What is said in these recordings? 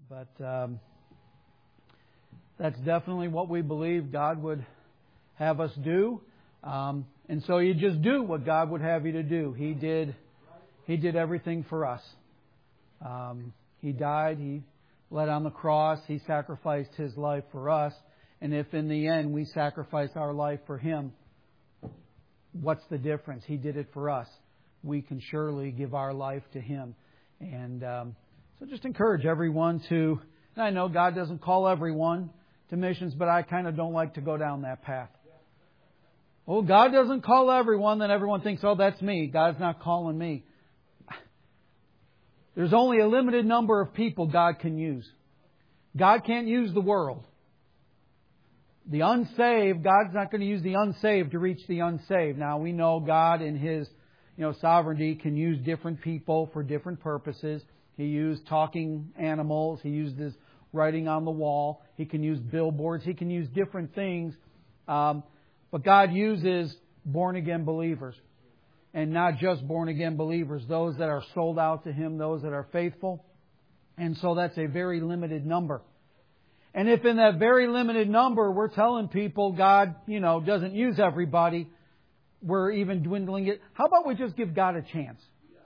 But that's definitely what we believe God would have us do. And so you just do what God would have you to do. He did everything for us. He died. He bled on the cross. He sacrificed His life for us. And if in the end we sacrifice our life for Him, what's the difference? He did it for us. We can surely give our life to Him. And so just encourage everyone to, and I know God doesn't call everyone to missions, but I kind of don't like to go down that path. Oh, God doesn't call everyone, then everyone thinks, oh, that's me. God's not calling me. There's only a limited number of people God can use. God can't use the world. The unsaved, God's not going to use the unsaved to reach the unsaved. Now, we know God in His sovereignty can use different people for different purposes. He used talking animals. He used His writing on the wall. He can use billboards. He can use different things. But God uses born-again believers. And not just born-again believers, those that are sold out to Him, those that are faithful. And so that's a very limited number. And if in that very limited number we're telling people God, doesn't use everybody, we're even dwindling it. How about we just give God a chance?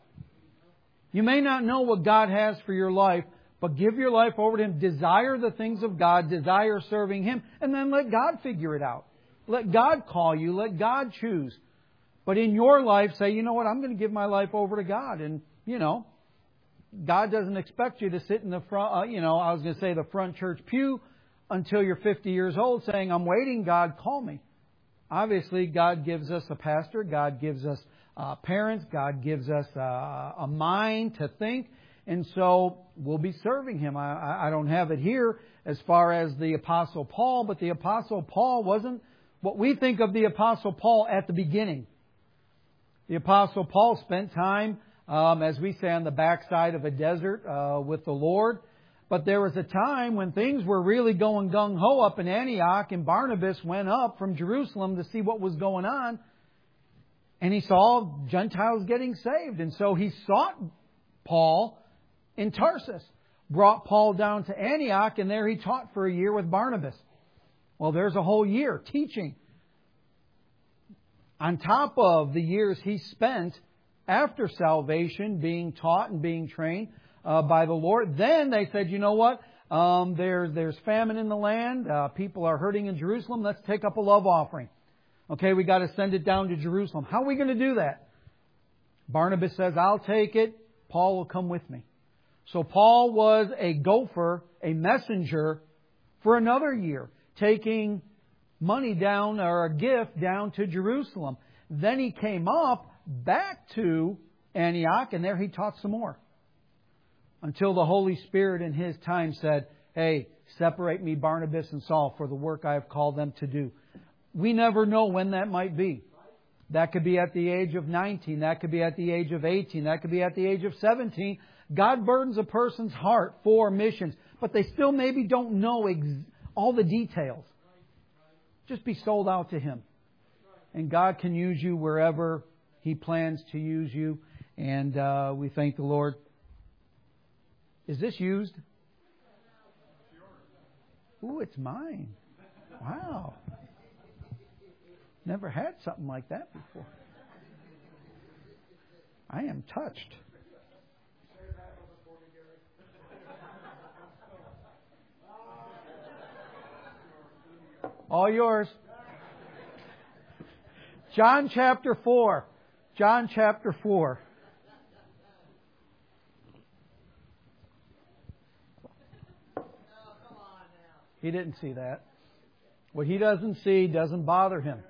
You may not know what God has for your life, but give your life over to Him. Desire the things of God. Desire serving Him. And then let God figure it out. Let God call you. Let God choose. But in your life, say, you know what, I'm going to give my life over to God. And, God doesn't expect you to sit in the front, I was going to say the front church pew until you're 50 years old saying, I'm waiting, God, call me. Obviously, God gives us a pastor. God gives us parents. God gives us a mind to think. And so we'll be serving Him. I don't have it here as far as the Apostle Paul, but the Apostle Paul wasn't what we think of the Apostle Paul at the beginning. The Apostle Paul spent time, as we say, on the backside of a desert with the Lord. But there was a time when things were really going gung-ho up in Antioch, and Barnabas went up from Jerusalem to see what was going on. And he saw Gentiles getting saved. And so he sought Paul in Tarsus, brought Paul down to Antioch, and there he taught for a year with Barnabas. Well, there's a whole year teaching. On top of the years he spent after salvation being taught and being trained by the Lord, then they said, you know what? There's famine in the land. People are hurting in Jerusalem. Let's take up a love offering. Okay, we got to send it down to Jerusalem. How are we going to do that? Barnabas says, I'll take it. Paul will come with me. So Paul was a gopher, a messenger for another year, taking money down or a gift down to Jerusalem. Then he came up back to Antioch, and there he taught some more. Until the Holy Spirit in His time said, hey, separate me, Barnabas and Saul, for the work I have called them to do. We never know when that might be. That could be at the age of 19. That could be at the age of 18. That could be at the age of 17. God burdens a person's heart for missions, but they still maybe don't know all the details. Just be sold out to Him. And God can use you wherever He plans to use you. And we thank the Lord. Is this used? Ooh, it's mine. Wow. Never had something like that before. I am touched. All yours. John chapter 4. John chapter 4. He didn't see that. What he doesn't see doesn't bother him.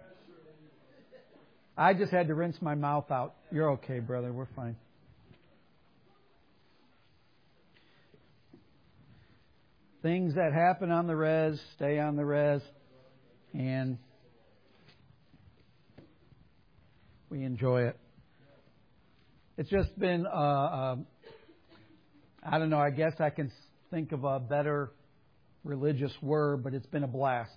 I just had to rinse my mouth out. You're okay, brother. We're fine. Things that happen on the res, stay on the res. And we enjoy it. It's just been, I don't know, I guess I can think of a better religious word, but it's been a blast.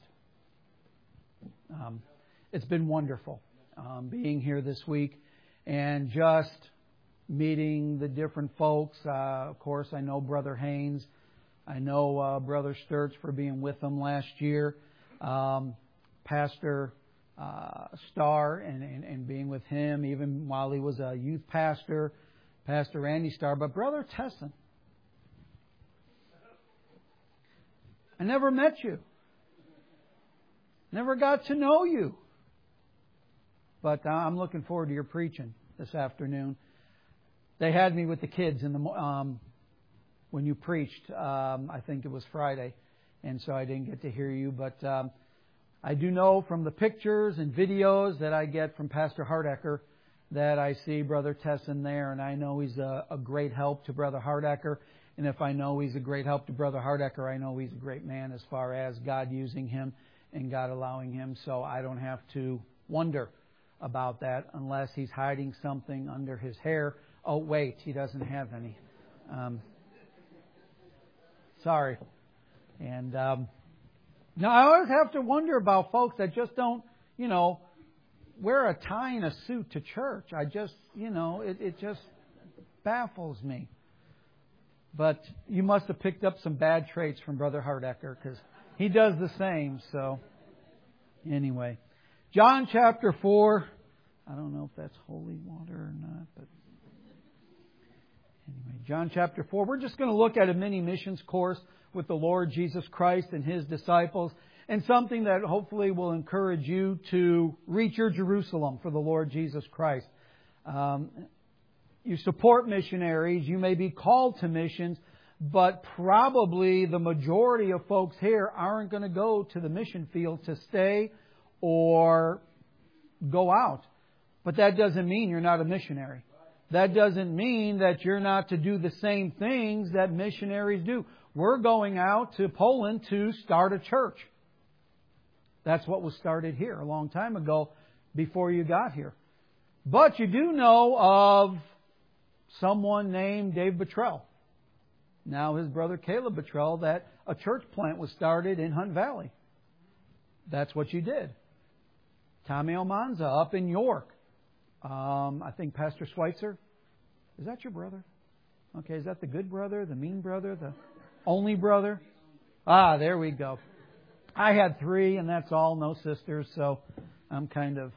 It's been wonderful being here this week and just meeting the different folks. Of course, I know Brother Haynes I know Brother Sturts for being with them last year. Pastor Starr and being with him even while he was a youth pastor. Pastor Randy Starr. But Brother Tesson, I never met you. Never got to know you. But I'm looking forward to your preaching this afternoon. They had me with the kids in the when you preached. I think it was Friday, and so I didn't get to hear you. But I do know from the pictures and videos that I get from Pastor Hardecker that I see Brother Tesson there, and I know he's a great help to Brother Hardecker. And if I know he's a great help to Brother Hardecker, I know he's a great man as far as God using him and God allowing him. So I don't have to wonder about that unless he's hiding something under his hair. Oh, wait, he doesn't have any. Sorry. And now I always have to wonder about folks that just don't, wear a tie and a suit to church. I just, it just baffles me. But you must have picked up some bad traits from Brother Hardecker because he does the same. So anyway, John chapter 4. I don't know if that's holy water or not, but anyway, John chapter 4. We're just going to look at a mini missions course with the Lord Jesus Christ and His disciples, and something that hopefully will encourage you to reach your Jerusalem for the Lord Jesus Christ. You support missionaries. You may be called to missions, but probably the majority of folks here aren't going to go to the mission field to stay or go out. But that doesn't mean you're not a missionary. That doesn't mean that you're not to do the same things that missionaries do. We're going out to Poland to start a church. That's what was started here a long time ago before you got here. But you do know of someone named Dave Buttrell. Now his brother Caleb Buttrell, that a church plant was started in Hunt Valley. That's what you did. Tommy Almanza up in York. I think Pastor Schweitzer. Is that your brother? Okay, is that the good brother, the mean brother, the only brother? Ah, there we go. I had 3, and that's all, no sisters, so I'm kind of,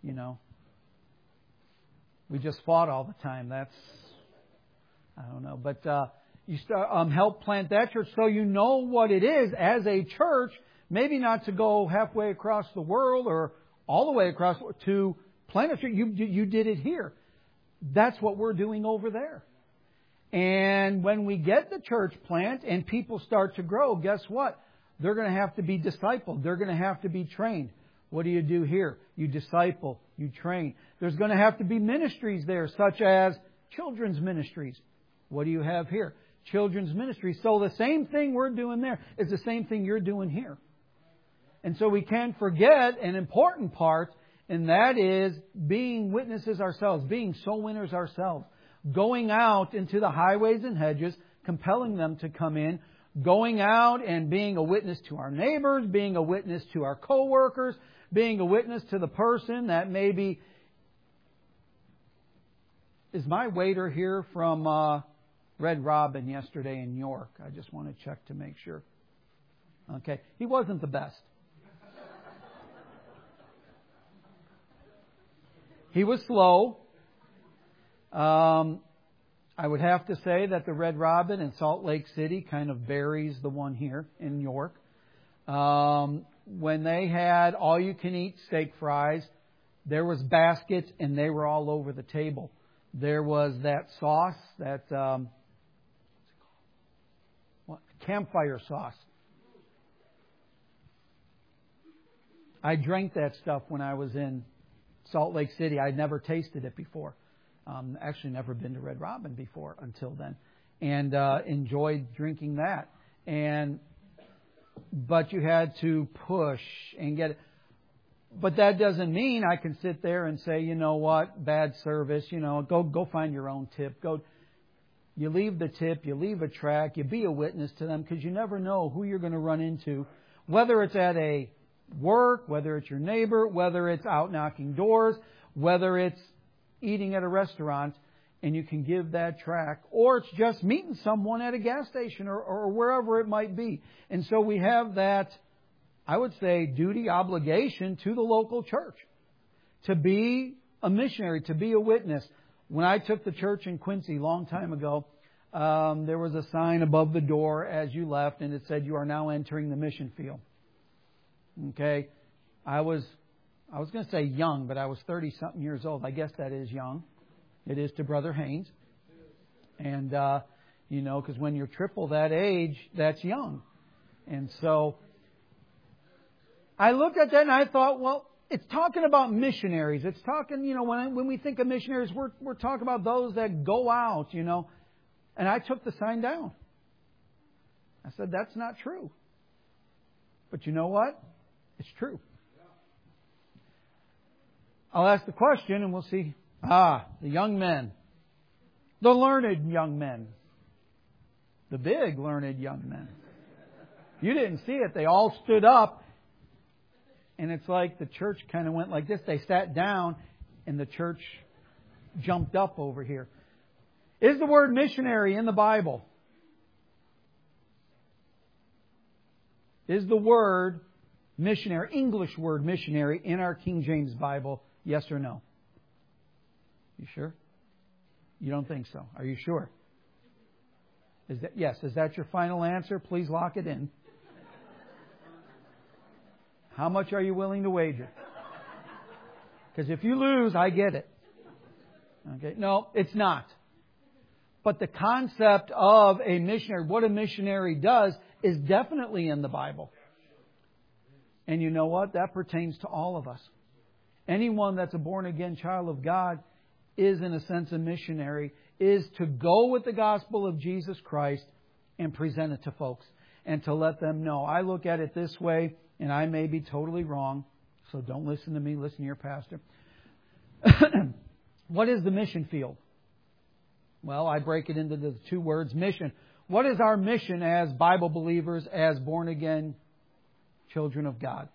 we just fought all the time. That's, I don't know. But you start, help plant that church so you know what it is as a church, maybe not to go halfway across the world or all the way across to plant a church. You did it here. That's what we're doing over there. And when we get the church plant and people start to grow, guess what? They're going to have to be discipled. They're going to have to be trained. What do you do here? You disciple, you train. There's going to have to be ministries there, such as children's ministries. What do you have here? Children's ministries. So the same thing we're doing there is the same thing you're doing here. And so we can't forget an important part, and that is being witnesses ourselves, being soul winners ourselves. Going out into the highways and hedges, compelling them to come in. Going out and being a witness to our neighbors, being a witness to our co-workers, being a witness to the person that maybe... Is my waiter here from Red Robin yesterday in York? I just want to check to make sure. Okay. He wasn't the best. He was slow. I would have to say that the Red Robin in Salt Lake City kind of buries the one here in York. When they had all-you-can-eat steak fries, there was baskets and they were all over the table. There was that sauce, that campfire sauce. I drank that stuff when I was in Salt Lake City. I'd never tasted it before. Actually never been to Red Robin before until then. And enjoyed drinking that. But you had to push and get it. But that doesn't mean I can sit there and say, you know what, bad service, go find your own tip. You leave the tip, you leave a track, you be a witness to them, because you never know who you're going to run into, whether it's at a work, whether it's your neighbor, whether it's out knocking doors, whether it's eating at a restaurant. and you can give that tract. Or it's just meeting someone at a gas station or wherever it might be. And so we have that, I would say, duty, obligation to the local church to be a missionary, to be a witness. When I took the church in Quincy a long time ago, there was a sign above the door as you left, and it said, "You are now entering the mission field." Okay, I was going to say young, but I was 30-something years old. I guess that is young. It is to Brother Haynes, and because when you're triple that age, that's young. And so I looked at that and I thought, well, it's talking about missionaries. It's talking, when we think of missionaries, we're talking about those that go out, And I took the sign down. I said, that's not true. But you know what? It's true. I'll ask the question and we'll see. The young men. The learned young men. The big learned young men. You didn't see it. They all stood up. And it's like the church kind of went like this. They sat down and the church jumped up over here. Is the word missionary in the Bible? Is the word missionary, English word missionary, in our King James Bible? Yes or no? You sure? You don't think so? Are you sure? Yes. Is that your final answer? Please lock it in. How much are you willing to wager? Because if you lose, I get it. Okay? No, it's not. But the concept of a missionary, what a missionary does, is definitely in the Bible. And you know what? That pertains to all of us. Anyone that's a born-again child of God is, in a sense, a missionary, is to go with the gospel of Jesus Christ and present it to folks and to let them know. I look at it this way, and I may be totally wrong, so don't listen to me, listen to your pastor. What is the mission field? Well, I break it into the two words, mission. What is our mission as Bible believers, as born-again children of God?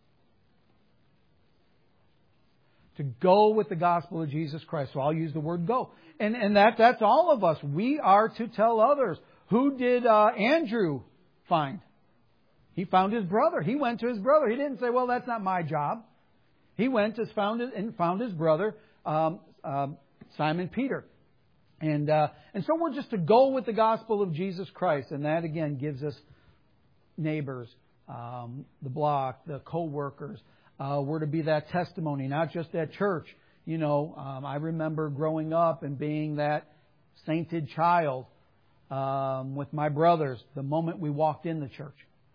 To go with the gospel of Jesus Christ. So I'll use the word go. And that's all of us. We are to tell others. Who did Andrew find? He found his brother. He went to his brother. He didn't say, well, that's not my job. He went and found his brother, Simon Peter. And so we're just to go with the gospel of Jesus Christ. And that, again, gives us neighbors, the block, the co-workers. We're to be that testimony, not just at church. I remember growing up and being that sainted child with my brothers the moment we walked in the church.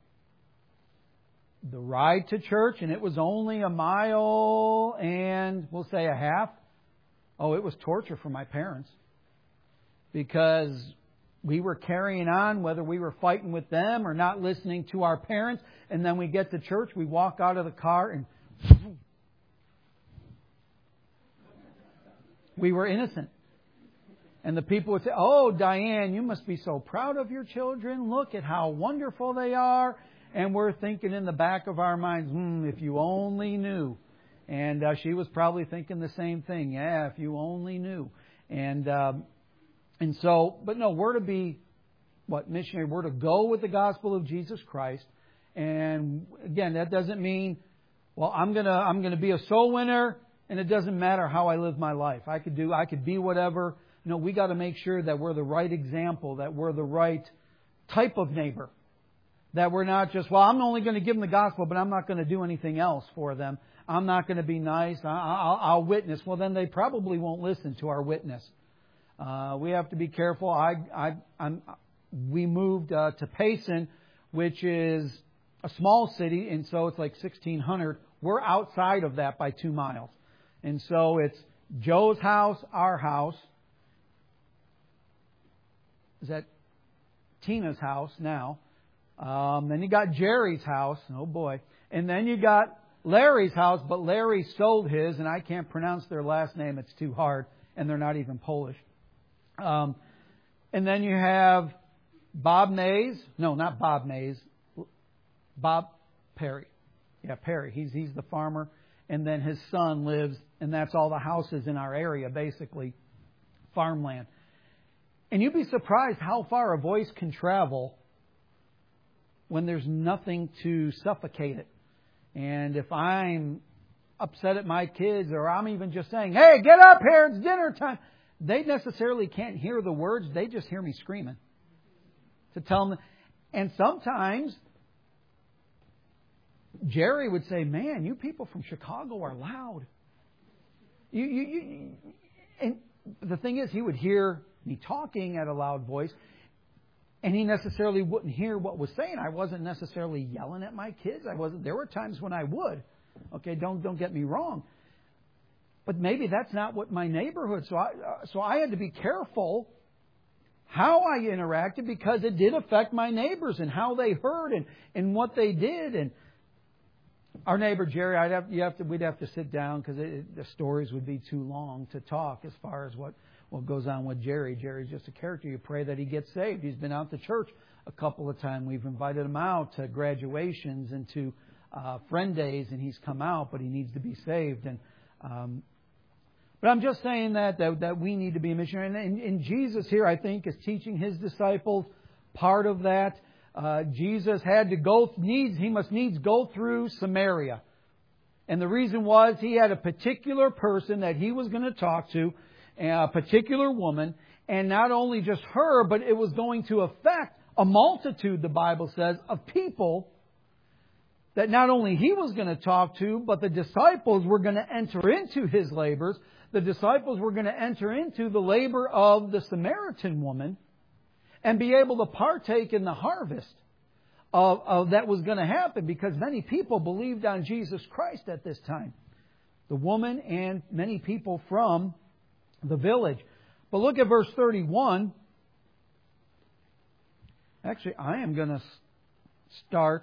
The ride to church, and it was only a mile and we'll say a half. Oh, it was torture for my parents. Because we were carrying on, whether we were fighting with them or not listening to our parents. And then we get to church, we walk out of the car and we were innocent. And the people would say, oh, Diane, you must be so proud of your children. Look at how wonderful they are. And we're thinking in the back of our minds, if you only knew. And she was probably thinking the same thing. Yeah, if you only knew. And so, but no, we're to be, missionary? We're to go with the gospel of Jesus Christ. And again, that doesn't mean, well, I'm gonna be a soul winner, and it doesn't matter how I live my life. I could be whatever. No, we got to make sure that we're the right example, that we're the right type of neighbor. That we're not just, well, I'm only going to give them the gospel, but I'm not going to do anything else for them. I'm not going to be nice. I'll witness. Well, then they probably won't listen to our witness. We have to be careful. We moved to Payson, which is a small city, and so it's like 1,600. We're outside of that by 2 miles. And so it's Joe's house, our house. Is that Tina's house now? Then you got Jerry's house. Oh boy. And then you got Larry's house, but Larry sold his, and I can't pronounce their last name. It's too hard, and they're not even Polish. And then you have Bob Mays. No, not Bob Mays. Bob Perry. Yeah, Perry. He's the farmer. And then his son lives, and that's all the houses in our area, basically. farmland. And you'd be surprised how far a voice can travel when there's nothing to suffocate it. And if I'm upset at my kids, or I'm even just saying, hey, get up here, it's dinner time, they necessarily can't hear the words. They just hear me screaming to tell them. And sometimes Jerry would say, man, you people from Chicago are loud. And the thing is, he would hear me talking at a loud voice, and he necessarily wouldn't hear what was saying. I wasn't necessarily yelling at my kids. There were times when I would. Okay, don't get me wrong. But maybe that's not what my neighborhood. So I had to be careful how I interacted, because it did affect my neighbors and how they heard and what they did. And our neighbor Jerry, we'd have to sit down, because the stories would be too long to talk as far as what goes on with Jerry. Jerry's just a character. You pray that he gets saved. He's been out to church a couple of times. We've invited him out to graduations and to friend days, and he's come out, but he needs to be saved. And but I'm just saying that we need to be a missionary. And Jesus here, I think, is teaching His disciples part of that. Jesus he must needs go through Samaria. And the reason was he had a particular person that he was going to talk to, a particular woman, and not only just her, but it was going to affect a multitude, the Bible says, of people that not only he was going to talk to, but the disciples were going to enter into his labors. The disciples were going to enter into the labor of the Samaritan woman and be able to partake in the harvest of that was going to happen, because many people believed on Jesus Christ at this time. The woman and many people from the village. But look at verse 31. Actually, I am going to start.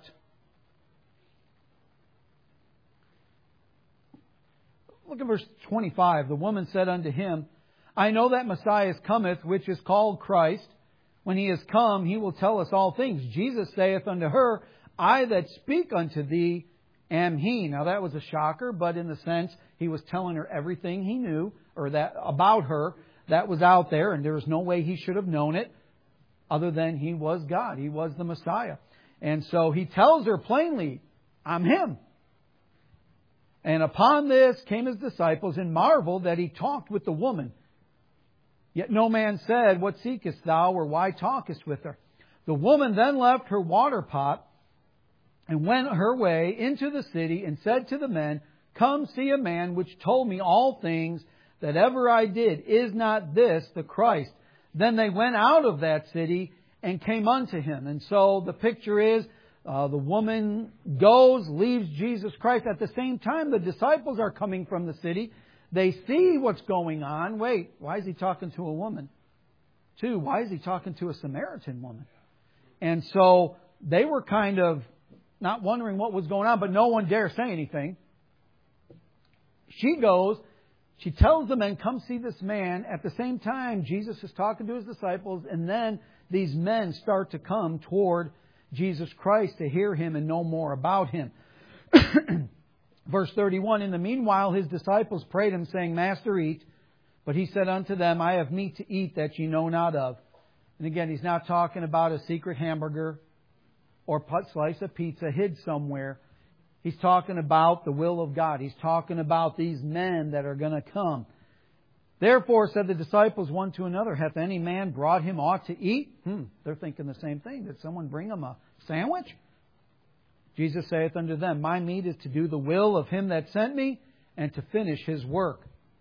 Look at verse 25. The woman said unto him, I know that Messiah cometh, which is called Christ. When he is come, he will tell us all things. Jesus saith unto her, I that speak unto thee am he. Now that was a shocker, but in the sense he was telling her everything he knew, or that about her, that was out there, and there was no way he should have known it other than he was God. He was the Messiah. And so he tells her plainly, I'm him. And upon this came his disciples and marveled that he talked with the woman. Yet no man said, What seekest thou, or why talkest with her? The woman then left her water pot and went her way into the city and said to the men, Come see a man which told me all things that ever I did. Is not this the Christ? Then they went out of that city and came unto him. And so the picture is, the woman goes, leaves Jesus Christ. At the same time, the disciples are coming from the city. They see what's going on. Wait, why is he talking to a woman? 2, why is he talking to a Samaritan woman? And so they were kind of not wondering what was going on, but no one dare say anything. She goes, she tells the men, come see this man. At the same time, Jesus is talking to his disciples, and then these men start to come toward Jesus Christ to hear him and know more about him. Verse 31, in the meanwhile his disciples prayed him, saying, Master, eat. But he said unto them, I have meat to eat that ye know not of. And again, he's not talking about a secret hamburger or slice of pizza hid somewhere. He's talking about the will of God. He's talking about these men that are going to come. Therefore said the disciples one to another, Hath any man brought him aught to eat? They're thinking the same thing. Did someone bring him a sandwich? Jesus saith unto them, My meat is to do the will of him that sent me, and to finish his work.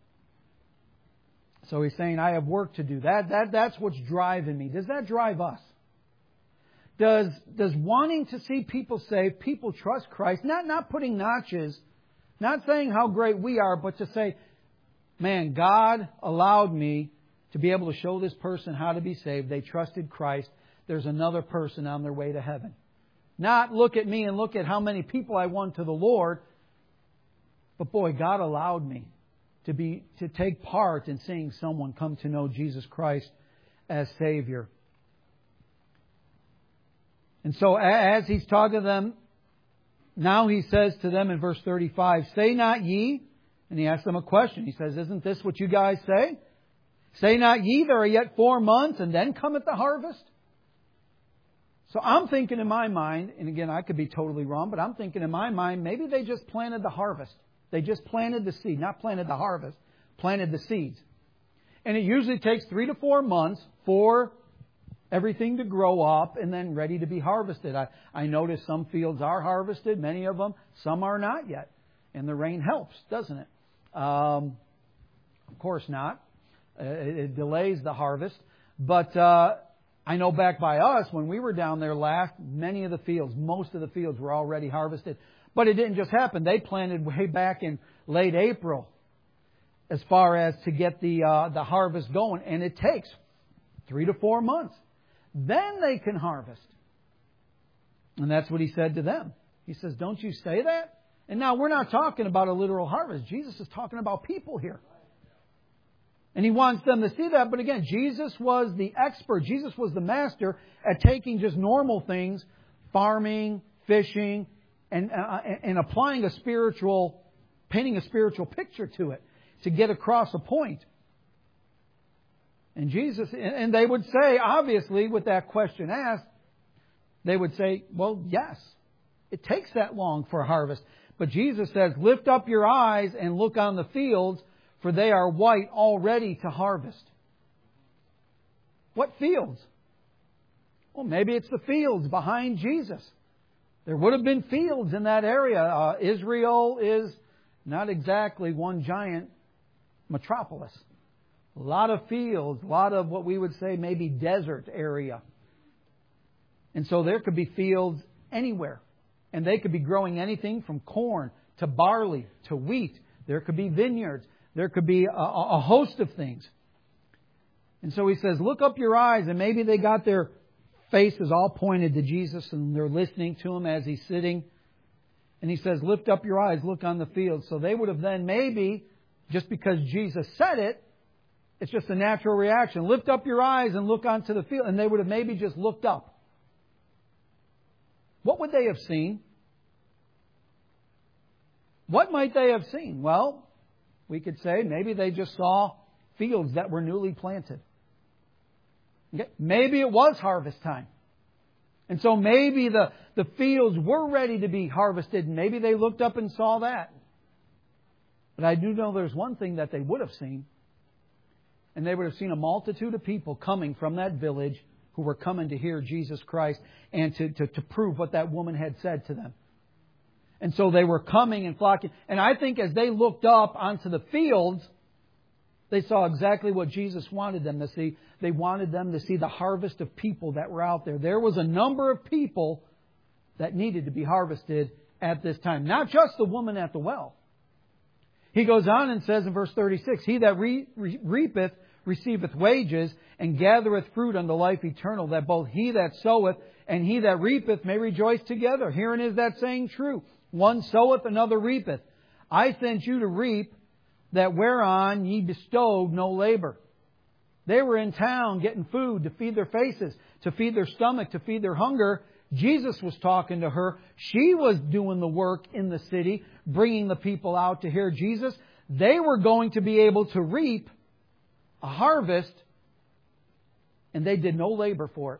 So he's saying, I have work to do. That's what's driving me. Does that drive us? Does wanting to see people saved, people trust Christ, not putting notches, not saying how great we are, but to say, man, God allowed me to be able to show this person how to be saved. They trusted Christ. There's another person on their way to heaven. Not look at me and look at how many people I won to the Lord. But boy, God allowed me to take part in seeing someone come to know Jesus Christ as Savior. And so as he's talking to them, now he says to them in verse 35, Say not ye? And he asks them a question. He says, Isn't this what you guys say? Say not ye, there are yet 4 months, and then cometh the harvest? So I'm thinking in my mind, and again, I could be totally wrong, but I'm thinking in my mind, maybe they just planted the harvest. They just planted the seed, not planted the harvest, planted the seeds. And it usually takes 3 to 4 months for everything to grow up and then ready to be harvested. I notice some fields are harvested, many of them, some are not yet. And the rain helps, doesn't it? Of course not. It delays the harvest. But I know back by us, when we were down there last, many of the fields, most of the fields were already harvested. But it didn't just happen. They planted way back in late April as far as to get the harvest going. And it takes 3 to 4 months. Then they can harvest. And that's what He said to them. He says, don't you say that? And now we're not talking about a literal harvest. Jesus is talking about people here. And He wants them to see that. But again, Jesus was the expert. Jesus was the master at taking just normal things, farming, fishing, and applying painting a spiritual picture to it to get across a point. And and they would say, obviously, with that question asked, they would say, well, yes, it takes that long for a harvest. But Jesus says, lift up your eyes and look on the fields, for they are white already to harvest. What fields? Well, maybe it's the fields behind Jesus. There would have been fields in that area. Israel is not exactly one giant metropolis. A lot of fields, a lot of what we would say maybe desert area. And so there could be fields anywhere. And they could be growing anything from corn to barley to wheat. There could be vineyards. There could be a host of things. And so He says, look up your eyes. And maybe they got their faces all pointed to Jesus and they're listening to Him as He's sitting. And He says, lift up your eyes, look on the field. So they would have then maybe, just because Jesus said it, it's just a natural reaction. Lift up your eyes and look onto the field. And they would have maybe just looked up. What would they have seen? What might they have seen? Well, we could say maybe they just saw fields that were newly planted. Okay? Maybe it was harvest time. And so maybe the fields were ready to be harvested. And maybe they looked up and saw that. But I do know there's one thing that they would have seen. And they would have seen a multitude of people coming from that village who were coming to hear Jesus Christ and to prove what that woman had said to them. And so they were coming and flocking. And I think as they looked up onto the fields, they saw exactly what Jesus wanted them to see. They wanted them to see the harvest of people that were out there. There was a number of people that needed to be harvested at this time. Not just the woman at the well. He goes on and says in verse 36, He that reapeth receiveth wages, and gathereth fruit unto life eternal, that both he that soweth and he that reapeth may rejoice together. Herein is that saying true. One soweth, another reapeth. I sent you to reap that whereon ye bestowed no labor. They were in town getting food to feed their faces, to feed their stomach, to feed their hunger. Jesus was talking to her. She was doing the work in the city, bringing the people out to hear Jesus. They were going to be able to reap a harvest, and they did no labor for it.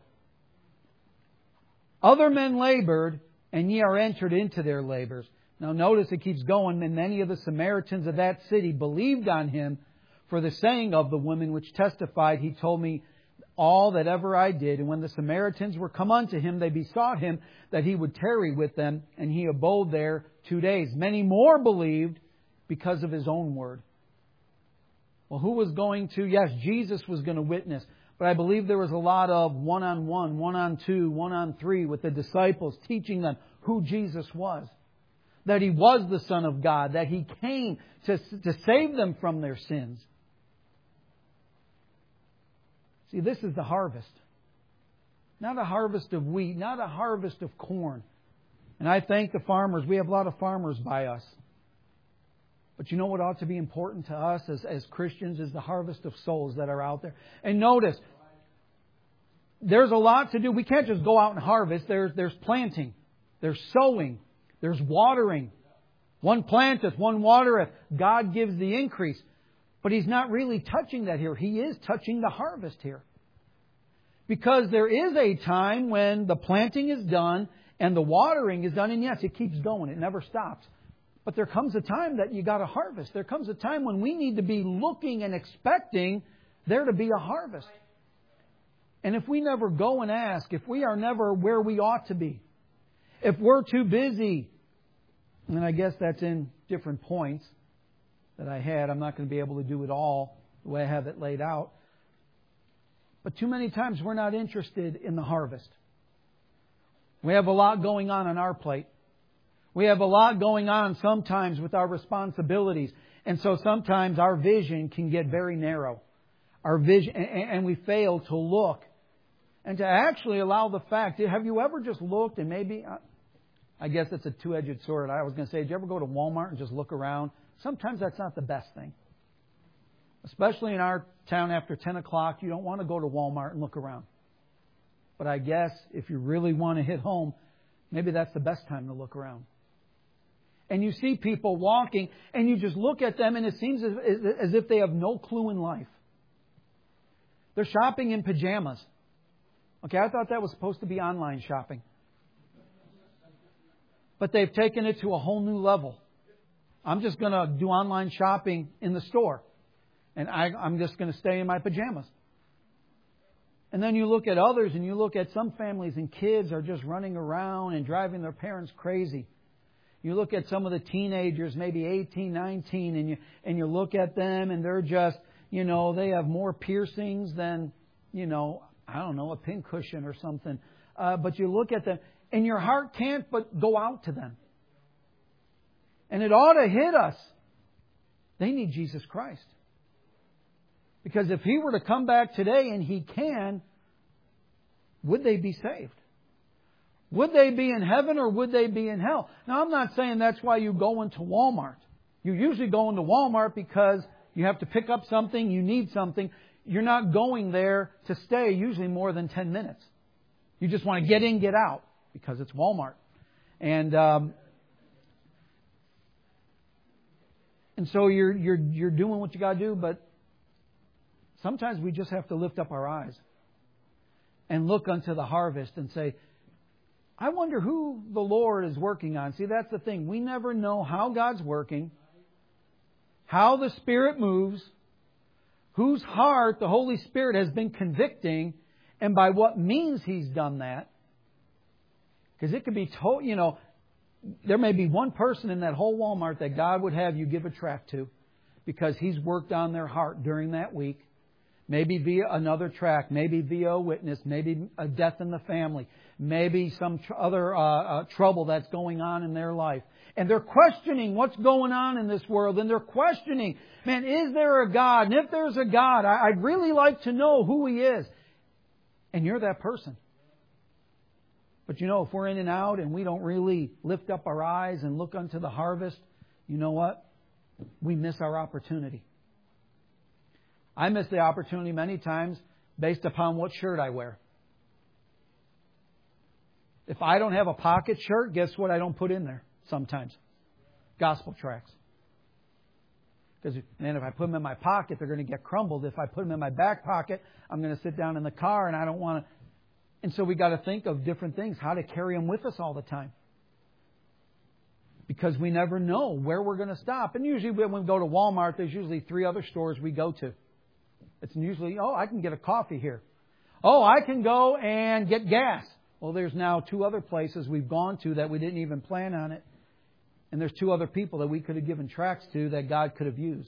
Other men labored, and ye are entered into their labors. Now notice it keeps going, and many of the Samaritans of that city believed on Him for the saying of the woman which testified, He told me all that ever I did. And when the Samaritans were come unto Him, they besought Him that He would tarry with them, and He abode there 2 days. Many more believed because of His own word. Well, who was going to? Yes, Jesus was going to witness. But I believe there was a lot of one-on-one, one-on-two, one-on-three with the disciples, teaching them who Jesus was. That He was the Son of God. That He came to save them from their sins. See, this is the harvest. Not a harvest of wheat, not a harvest of corn. And I thank the farmers. We have a lot of farmers by us. But you know what ought to be important to us as Christians is the harvest of souls that are out there. And notice, there's a lot to do. We can't just go out and harvest. There's planting. There's sowing. There's watering. One planteth, one watereth. God gives the increase. But He's not really touching that here. He is touching the harvest here. Because there is a time when the planting is done and the watering is done. And yes, it keeps going. It never stops. But there comes a time that you got to harvest. There comes a time when we need to be looking and expecting there to be a harvest. And if we never go and ask, if we are never where we ought to be, if we're too busy, and I guess that's in different points that I had. I'm not going to be able to do it all the way I have it laid out. But too many times we're not interested in the harvest. We have a lot going on our plate. We have a lot going on sometimes with our responsibilities. And so sometimes our vision can get very narrow. Our vision, and we fail to look and to actually allow the fact. Have you ever just looked and maybe, I guess it's a two-edged sword. I was going to say, did you ever go to Walmart and just look around? Sometimes that's not the best thing. Especially in our town after 10 o'clock, you don't want to go to Walmart and look around. But I guess if you really want to hit home, maybe that's the best time to look around. And you see people walking, and you just look at them, and it seems as if they have no clue in life. They're shopping in pajamas. Okay, I thought that was supposed to be online shopping. But they've taken it to a whole new level. I'm just going to do online shopping in the store. And I'm just going to stay in my pajamas. And then you look at others, and you look at some families, and kids are just running around and driving their parents crazy. You look at some of the teenagers, maybe 18, 19, and you look at them, and they're just, they have more piercings than, I don't know, a pincushion or something. But you look at them, and your heart can't but go out to them. And it ought to hit us. They need Jesus Christ. Because if He were to come back today, and He can, would they be saved? Would they be in heaven or would they be in hell? Now, I'm not saying that's why you go into Walmart. You usually go into Walmart because you have to pick up something, you need something. You're not going there to stay usually more than 10 minutes. You just want to get in, get out, because it's Walmart. And so you're doing what you got to do, but sometimes we just have to lift up our eyes and look unto the harvest and say, I wonder who the Lord is working on. See, that's the thing. We never know how God's working, how the Spirit moves, whose heart the Holy Spirit has been convicting, and by what means He's done that. Because it could be told, there may be one person in that whole Walmart that God would have you give a tract to because He's worked on their heart during that week. Maybe via another tract, maybe via a witness, maybe a death in the family, maybe some other trouble that's going on in their life. And they're questioning what's going on in this world. And they're questioning, man, is there a God? And if there's a God, I'd really like to know who He is. And you're that person. But if we're in and out and we don't really lift up our eyes and look unto the harvest, you know what? We miss our opportunity. I miss the opportunity many times based upon what shirt I wear. If I don't have a pocket shirt, guess what I don't put in there sometimes? Gospel tracts. Because, man, if I put them in my pocket, they're going to get crumbled. If I put them in my back pocket, I'm going to sit down in the car and I don't want to. And so we got to think of different things, how to carry them with us all the time. Because we never know where we're going to stop. And usually when we go to Walmart, there's usually 3 other stores we go to. It's usually, I can get a coffee here. I can go and get gas. Well, there's now 2 other places we've gone to that we didn't even plan on it. And there's 2 other people that we could have given tracts to that God could have used.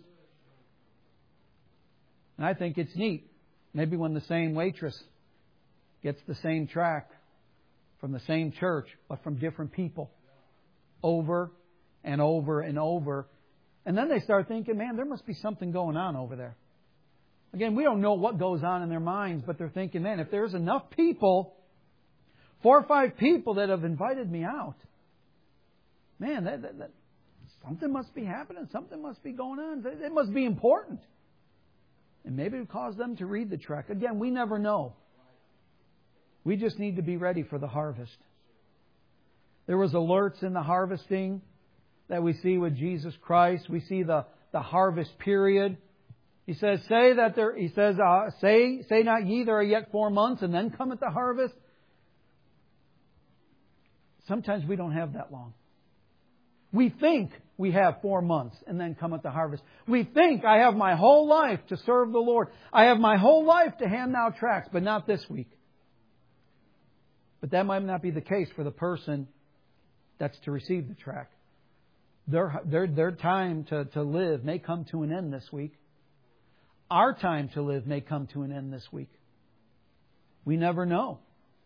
And I think it's neat. Maybe when the same waitress gets the same tract from the same church, but from different people. Over and over and over. And then they start thinking, man, there must be something going on over there. Again, we don't know what goes on in their minds, but they're thinking, man, if there's enough people, 4 or 5 people that have invited me out, man, that something must be happening. Something must be going on. It must be important. And maybe it caused them to read the tract. Again, we never know. We just need to be ready for the harvest. There was alerts in the harvesting that we see with Jesus Christ. We see the harvest period. He says, say not ye there are yet 4 months and then cometh the harvest. Sometimes we don't have that long. We think we have 4 months and then cometh the harvest. We think I have my whole life to serve the Lord. I have my whole life to hand out tracts, but not this week. But that might not be the case for the person that's to receive the tract. Their time to live may come to an end this week. Our time to live may come to an end this week. We never know.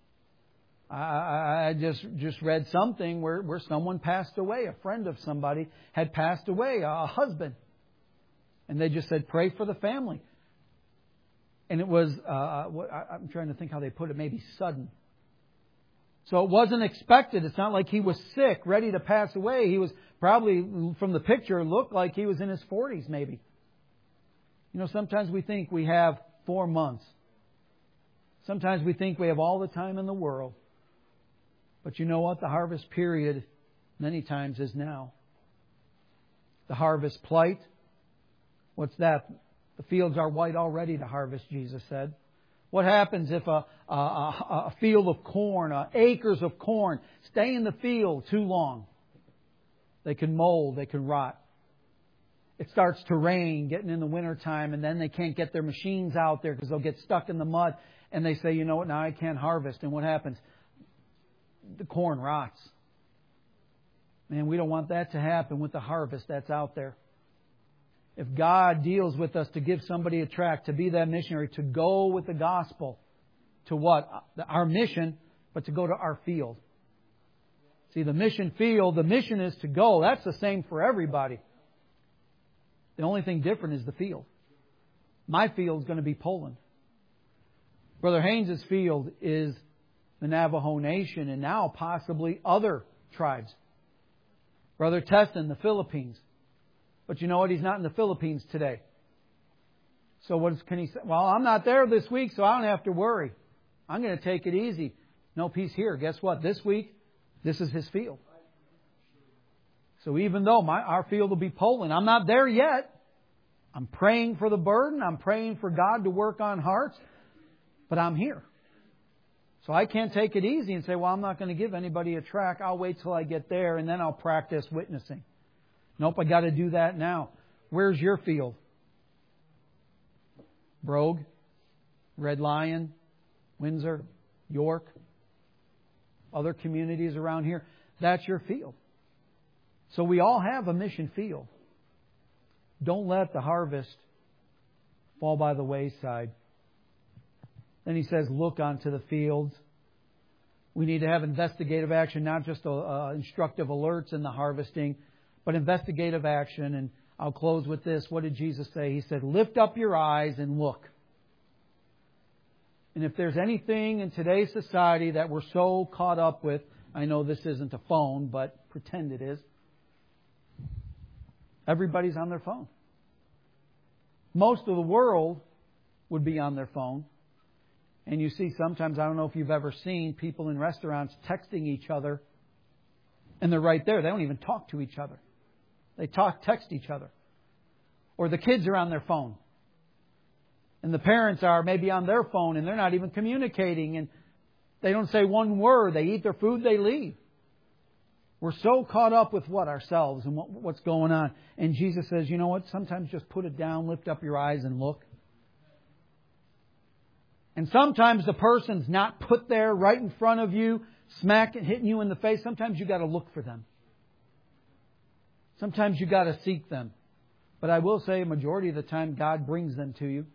I just read something where someone passed away. A friend of somebody had passed away, a husband. And they just said, pray for the family. And it was, I'm trying to think how they put it, maybe sudden. So it wasn't expected. It's not like he was sick, ready to pass away. He was probably, from the picture, looked like he was in his 40s maybe. You know, sometimes we think we have 4 months. Sometimes we think we have all the time in the world. But you know what? The harvest period many times is now. The harvest plight. What's that? The fields are white already to harvest, Jesus said. What happens if a field of corn, acres of corn, stay in the field too long? They can mold, they can rot. It starts to rain, getting in the wintertime, and then they can't get their machines out there because they'll get stuck in the mud. And they say, you know what, now I can't harvest. And what happens? The corn rots. Man, we don't want that to happen with the harvest that's out there. If God deals with us to give somebody a tract, to be that missionary, to go with the gospel to what? Our mission, but to go to our field. See, the mission field, the mission is to go. That's the same for everybody. The only thing different is the field. My field is going to be Poland. Brother Haynes' field is the Navajo Nation and now possibly other tribes. Brother Teston, the Philippines. But you know what? He's not in the Philippines today. So what can he say? Well, I'm not there this week, so I don't have to worry. I'm going to take it easy. No peace here. Guess what? This week, this is his field. So even though our field will be Poland, I'm not there yet. I'm praying for the burden. I'm praying for God to work on hearts. But I'm here. So I can't take it easy and say, well, I'm not going to give anybody a tract. I'll wait till I get there and then I'll practice witnessing. Nope, I got to do that now. Where's your field? Brogue, Red Lion, Windsor, York, other communities around here. That's your field. So we all have a mission field. Don't let the harvest fall by the wayside. Then he says, look onto the fields. We need to have investigative action, not just instructive alerts in the harvesting, but investigative action. And I'll close with this. What did Jesus say? He said, lift up your eyes and look. And if there's anything in today's society that we're so caught up with, I know this isn't a phone, but pretend it is. Everybody's on their phone. Most of the world would be on their phone. And you see sometimes, I don't know if you've ever seen people in restaurants texting each other. And they're right there. They don't even talk to each other. They text each other. Or the kids are on their phone. And the parents are maybe on their phone and they're not even communicating. And they don't say one word. They eat their food, they leave. We're so caught up with ourselves and what's going on. And Jesus says, you know what? Sometimes just put it down, lift up your eyes and look. And sometimes the person's not put there right in front of you, hitting you in the face. Sometimes you got to look for them. Sometimes you got to seek them. But I will say, a majority of the time, God brings them to you.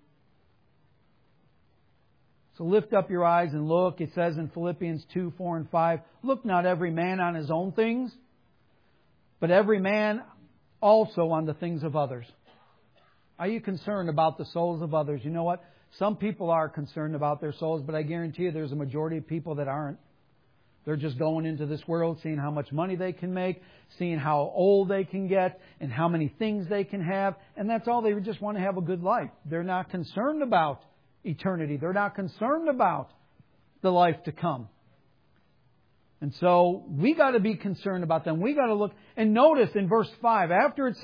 So lift up your eyes and look. It says in Philippians 2, 4, and 5, look not every man on his own things, but every man also on the things of others. Are you concerned about the souls of others? You know what? Some people are concerned about their souls, but I guarantee you there's a majority of people that aren't. They're just going into this world, seeing how much money they can make, seeing how old they can get, and how many things they can have. And that's all. They just want to have a good life. They're not concerned about eternity. They're not concerned about the life to come. And so we got to be concerned about them. We got to look. And notice in verse 5, after it says,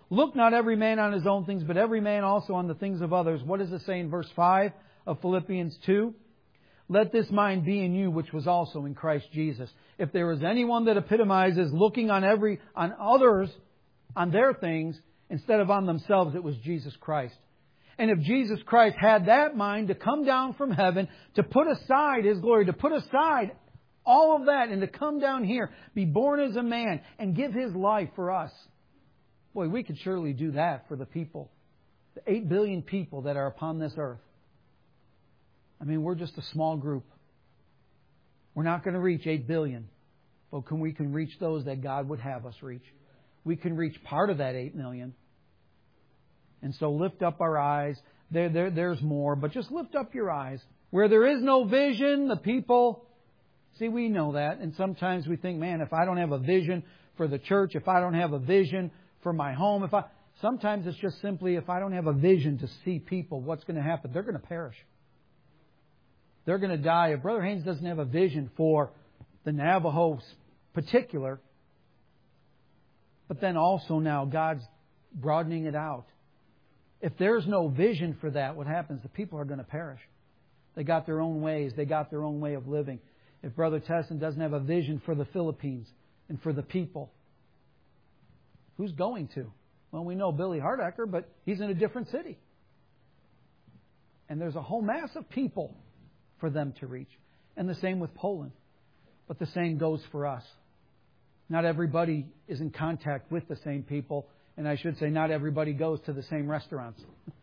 Look not every man on his own things, but every man also on the things of others. What does it say in verse 5 of Philippians 2? Let this mind be in you, which was also in Christ Jesus. If there is anyone that epitomizes looking on others, on their things, instead of on themselves, it was Jesus Christ. And if Jesus Christ had that mind to come down from heaven, to put aside His glory, to put aside all of that, and to come down here, be born as a man, and give His life for us. Boy, we could surely do that for the people. The 8 billion people that are upon this earth. I mean, we're just a small group. We're not going to reach 8 billion. But we can reach those that God would have us reach. We can reach part of that 8 million. And so lift up our eyes. There's more, but just lift up your eyes. Where there is no vision, the people... See, we know that. And sometimes we think, man, if I don't have a vision for the church, if I don't have a vision for my home, sometimes it's just simply if I don't have a vision to see people, what's going to happen? They're going to perish. They're going to die. If Brother Haynes doesn't have a vision for the Navajo particular, but then also now God's broadening it out. If there's no vision for that, what happens? The people are going to perish. They got their own ways. They got their own way of living. If Brother Tesson doesn't have a vision for the Philippines and for the people, who's going to? Well, we know Billy Hardecker, but he's in a different city. And there's a whole mass of people for them to reach. And the same with Poland. But the same goes for us. Not everybody is in contact with the same people. And I should say not everybody goes to the same restaurants.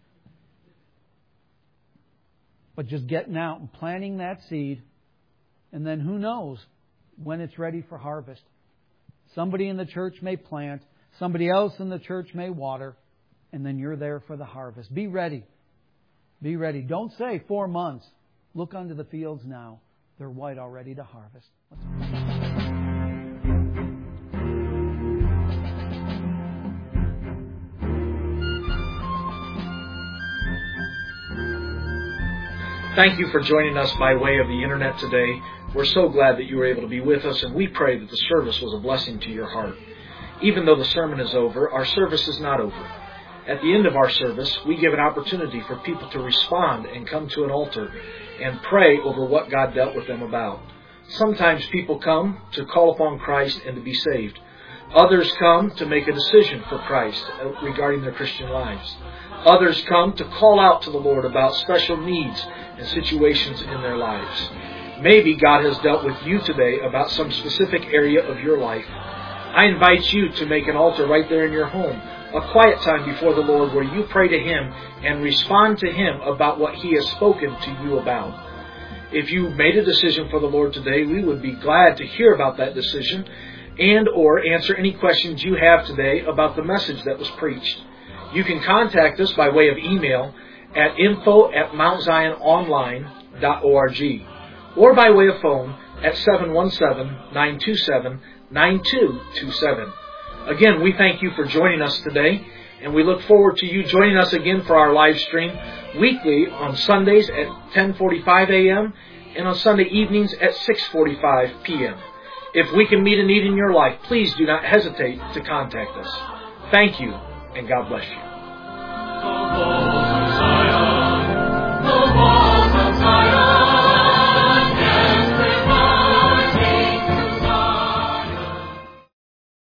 But just getting out and planting that seed. And then who knows when it's ready for harvest. Somebody in the church may plant. Somebody else in the church may water. And then you're there for the harvest. Be ready. Be ready. Don't say 4 months. Look unto the fields now. They're white already to harvest. Thank you for joining us by way of the Internet today. We're so glad that you were able to be with us, and we pray that the service was a blessing to your heart. Even though the sermon is over, our service is not over. At the end of our service, we give an opportunity for people to respond and come to an altar and pray over what God dealt with them about. Sometimes people come to call upon Christ and to be saved. Others come to make a decision for Christ regarding their Christian lives. Others come to call out to the Lord about special needs and situations in their lives. Maybe God has dealt with you today about some specific area of your life. I invite you to make an altar right there in your home, a quiet time before the Lord where you pray to Him and respond to Him about what He has spoken to you about. If you made a decision for the Lord today, we would be glad to hear about that decision and or answer any questions you have today about the message that was preached. You can contact us by way of email at info@mountziononline.org or by way of phone at 717-927-9227. Again, we thank you for joining us today, and we look forward to you joining us again for our live stream weekly on Sundays at 10:45 a.m. and on Sunday evenings at 6:45 p.m. If we can meet a need in your life, please do not hesitate to contact us. Thank you, and God bless you.